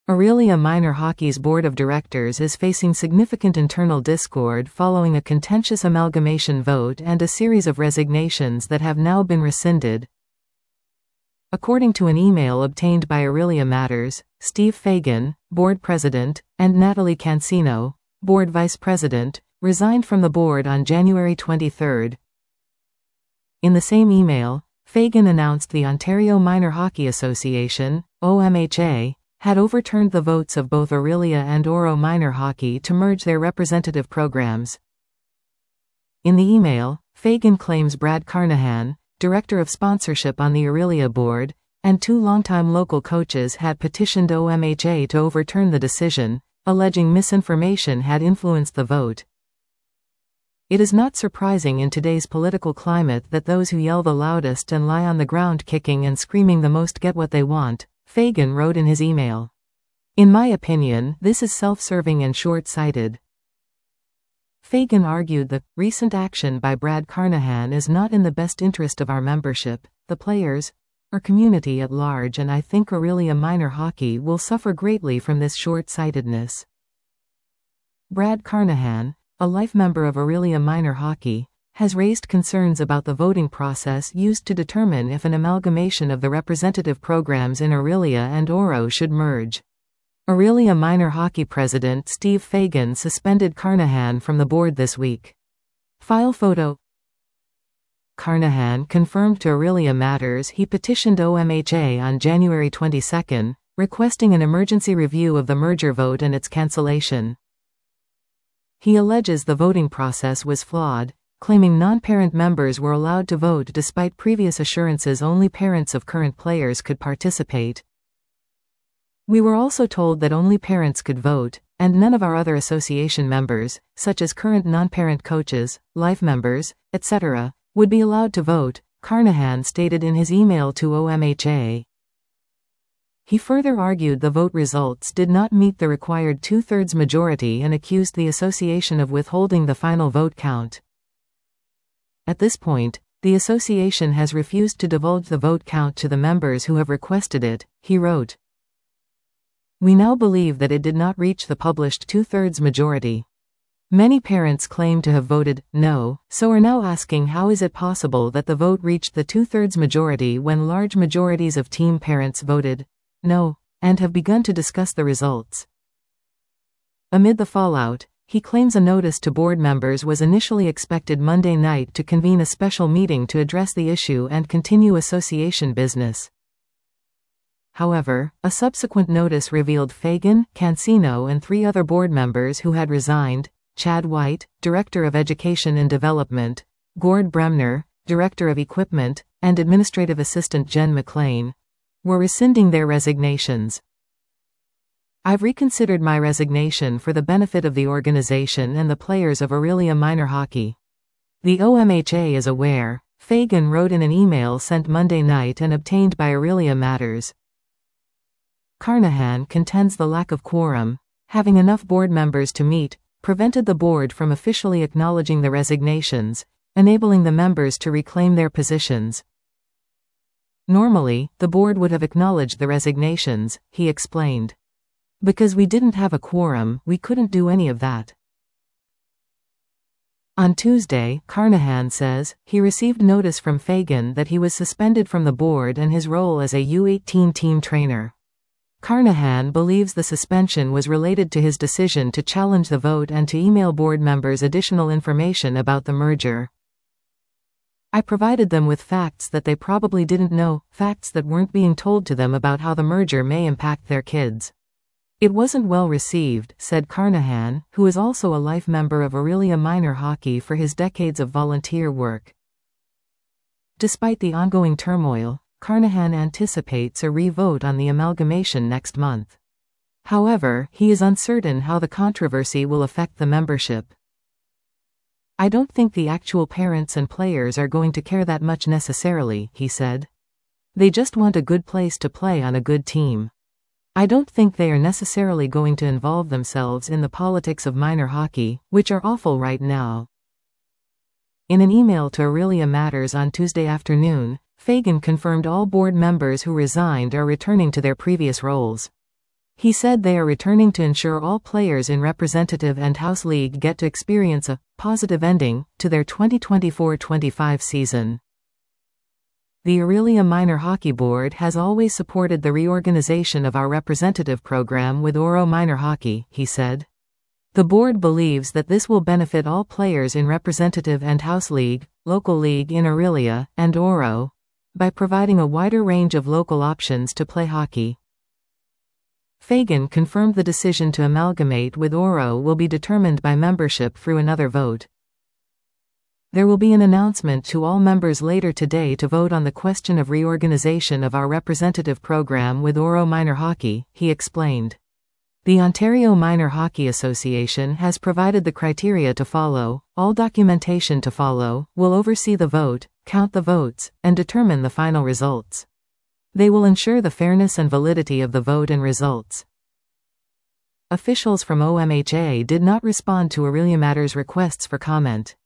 Orillia Minor Hockey's board of directors is facing significant internal discord following a contentious amalgamation vote and a series of resignations that have now been rescinded. According to an email obtained by Orillia Matters, Steve Fagan, board president, and Natalie Cancino, board vice president, resigned from the board on January 23. In the same email, Fagan announced the Ontario Minor Hockey Association, OMHA, had overturned the votes of both Orillia and Oro Minor Hockey to merge their representative programs. In the email, Fagan claims Brad Carnahan, director of sponsorship on the Orillia board, and two longtime local coaches had petitioned OMHA to overturn the decision, alleging misinformation had influenced the vote. It is not surprising in today's political climate that those who yell the loudest and lie on the ground kicking and screaming the most get what they want, Fagan wrote in his email. In my opinion, this is self-serving and short-sighted. Fagan argued the recent action by Brad Carnahan is not in the best interest of our membership, the players, or community at large, and I think Orillia Minor Hockey will suffer greatly from this short-sightedness. Brad Carnahan, a life member of Orillia Minor Hockey, has raised concerns about the voting process used to determine if an amalgamation of the representative programs in Orillia and Oro should merge. Orillia Minor Hockey president Steve Fagan suspended Carnahan from the board this week. File photo. Carnahan confirmed to Orillia Matters he petitioned OMHA on January 22, requesting an emergency review of the merger vote and its cancellation. He alleges the voting process was flawed, claiming non-parent members were allowed to vote despite previous assurances only parents of current players could participate. We were also told that only parents could vote, and none of our other association members, such as current non-parent coaches, life members, etc., would be allowed to vote, Carnahan stated in his email to OMHA. He further argued the vote results did not meet the required two-thirds majority and accused the association of withholding the final vote count. At this point, the association has refused to divulge the vote count to the members who have requested it, he wrote. We now believe that it did not reach the published two-thirds majority. Many parents claim to have voted no, so are now asking how is it possible that the vote reached the two-thirds majority when large majorities of team parents voted no, and have begun to discuss the results. Amid the fallout, he claims a notice to board members was initially expected Monday night to convene a special meeting to address the issue and continue association business. However, a subsequent notice revealed Fagan, Cancino and three other board members who had resigned, Chad White, Director of Education and Development, Gord Bremner, Director of Equipment, and Administrative Assistant Jen McLean, were rescinding their resignations. I've reconsidered my resignation for the benefit of the organization and the players of Orillia Minor Hockey. The OMHA is aware, Fagan wrote in an email sent Monday night and obtained by Orillia Matters. Carnahan contends the lack of quorum, having enough board members to meet, prevented the board from officially acknowledging the resignations, enabling the members to reclaim their positions. Normally, the board would have acknowledged the resignations, he explained. Because we didn't have a quorum, we couldn't do any of that. On Tuesday, Carnahan says, he received notice from Fagan that he was suspended from the board and his role as a U18 team trainer. Carnahan believes the suspension was related to his decision to challenge the vote and to email board members additional information about the merger. I provided them with facts that they probably didn't know, facts that weren't being told to them about how the merger may impact their kids. It wasn't well received, said Carnahan, who is also a life member of Orillia Minor Hockey for his decades of volunteer work. Despite the ongoing turmoil, Carnahan anticipates a re-vote on the amalgamation next month. However, he is uncertain how the controversy will affect the membership. I don't think the actual parents and players are going to care that much necessarily, he said. They just want a good place to play on a good team. I don't think they are necessarily going to involve themselves in the politics of minor hockey, which are awful right now. In an email to Orillia Matters on Tuesday afternoon, Fagan confirmed all board members who resigned are returning to their previous roles. He said they are returning to ensure all players in Representative and House League get to experience a positive ending to their 2024-25 season. The Orillia Minor Hockey Board has always supported the reorganization of our representative program with Oro Minor Hockey, he said. The board believes that this will benefit all players in Representative and House League, Local League in Orillia, and Oro, by providing a wider range of local options to play hockey. Fagan confirmed the decision to amalgamate with Oro will be determined by membership through another vote. There will be an announcement to all members later today to vote on the question of reorganization of our representative program with Oro Minor Hockey, he explained. The Ontario Minor Hockey Association has provided the criteria to follow, all documentation to follow, will oversee the vote, count the votes, and determine the final results. They will ensure the fairness and validity of the vote and results. Officials from OMHA did not respond to Orillia Matters requests for comment.